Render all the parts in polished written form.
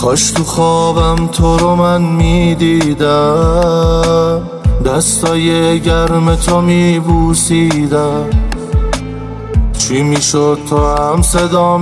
کاش تو خوابم تو رو من میدیدم، دستای گرم تو میبوسیدم. چی میشد تو هم صدام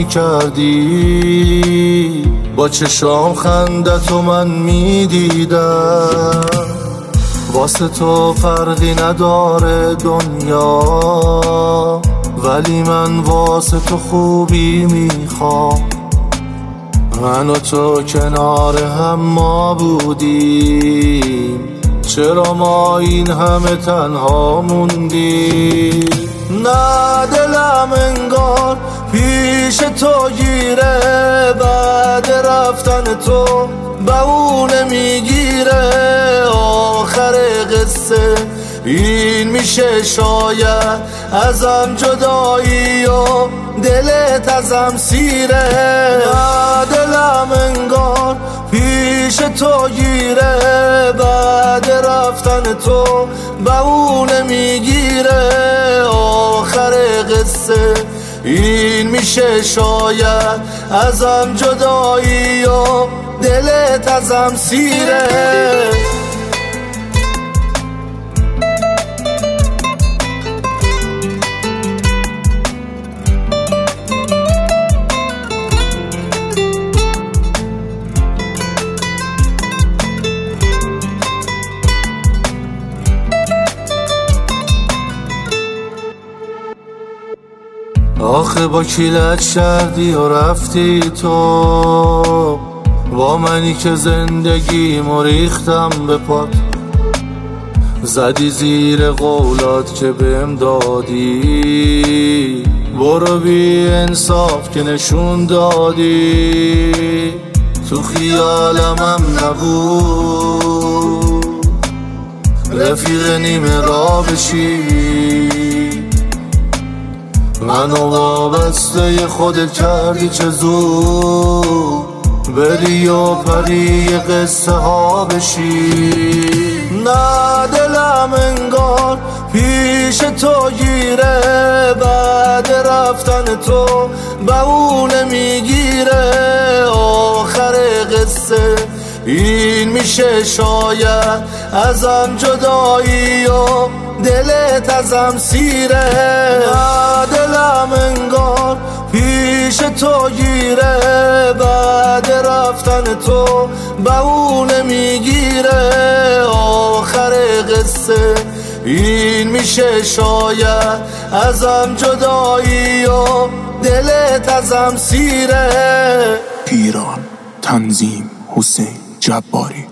میکردی، با چشام خندتو من میدیدم. واسه تو فرقی نداره دنیا، ولی من واسه تو خوبی میخوام. من و تو کنار هم ما بودیم، چرا ما این همه تنها موندیم؟ نه دلم انگار پیش تو گیره، بعد رفتن تو بهونه میگیره. آخر قصه این میشه شاید، ازم جدایی و دلت ازم سیره. نه دلم انگار پیش تو گیره، بعد رفتن تو بهونه میگیره. آخر قصه این میشه شاید، ازم جدایی و دلت ازم سیره. آخه با کی لج کردی و رفتی تو، با منی که زندگیمو ریختم به پات. زدی زیر قولات که بهم دادی، برو بی انصاف که نشون دادی. تو خیالم هم نبود رفیق نیمه را بشی، منو وابسته خودت کردی. چه زود بری و پری قصه ها بشی. نه دلم انگار پیش تو گیره، بعد رفتن تو بهونه میگیره. آخر قصه این میشه شاید، ازم جدایی و دلت ازم سیره. نه دلم انگار پیش تو گیره، بعد رفتن تو بهونه میگیره. آخر قصه این میشه شاید، ازم جدایی و دلت ازم سیره. ایران، تنظیم حسین جباری.